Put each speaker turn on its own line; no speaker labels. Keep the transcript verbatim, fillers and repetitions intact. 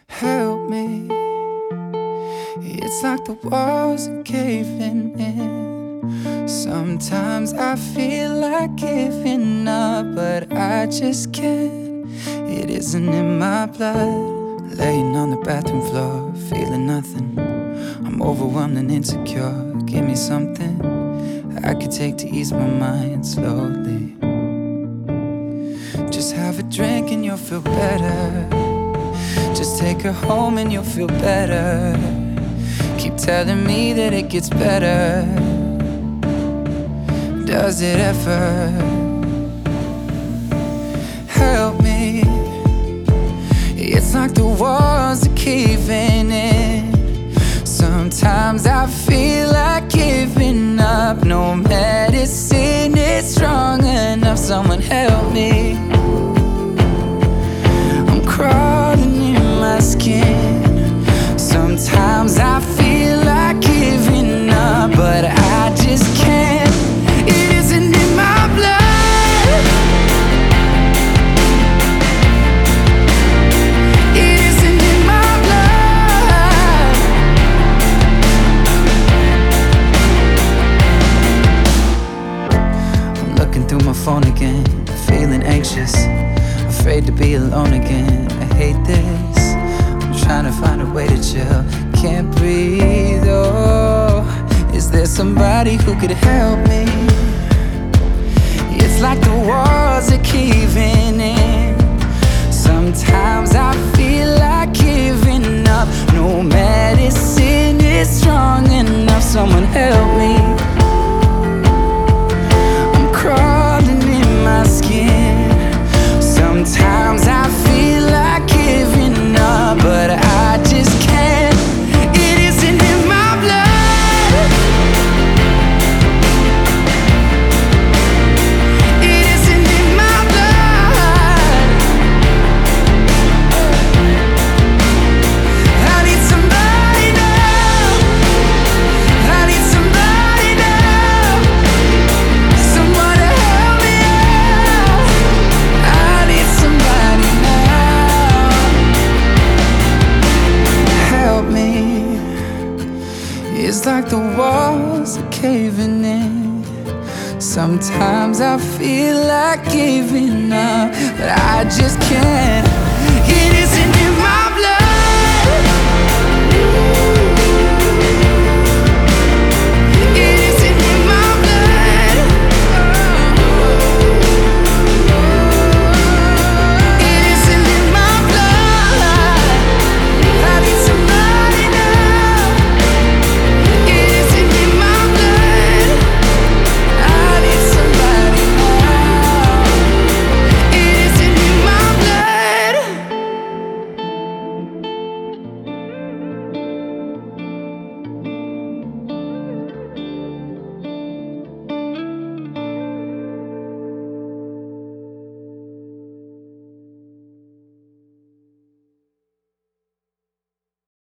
Help me. It's like the walls are caving in. Sometimes I feel like giving up, but I just can't. It isn't in my blood. Laying on the bathroom floor, feeling nothing. I'm overwhelmed and insecure. Give me something I could take to ease my mind slowly. Just have a drink and you'll feel better. Just take her home and you'll feel better. Keep telling me that it gets better. Does it ever? Help me. It's like the walls are caving in. Sometimes I feel like giving up. No medicine is strong enough. Someone help me. I'm crawling in my skin. Sometimes I feel like giving up, but I just can't. It isn't in my blood. It isn't in my blood. I'm looking through my phone again, feeling anxious, afraid to be alone again. I hate this. I'm trying to find a way to chill. Can't breathe, oh. Is there somebody who could help me? It's like the walls are caving in. Sometimes I feel like giving up. No medicine is strong enough. Someone help me. I'm crawling in my skin. Sometimes I feel like giving up, but I just can't. It isn't in my blood. It isn't in my blood. I need somebody now. I need somebody now. Someone to help me out. I need somebody now. Help me. It's like the walls are caving in. Sometimes I feel like giving up, but I just can't.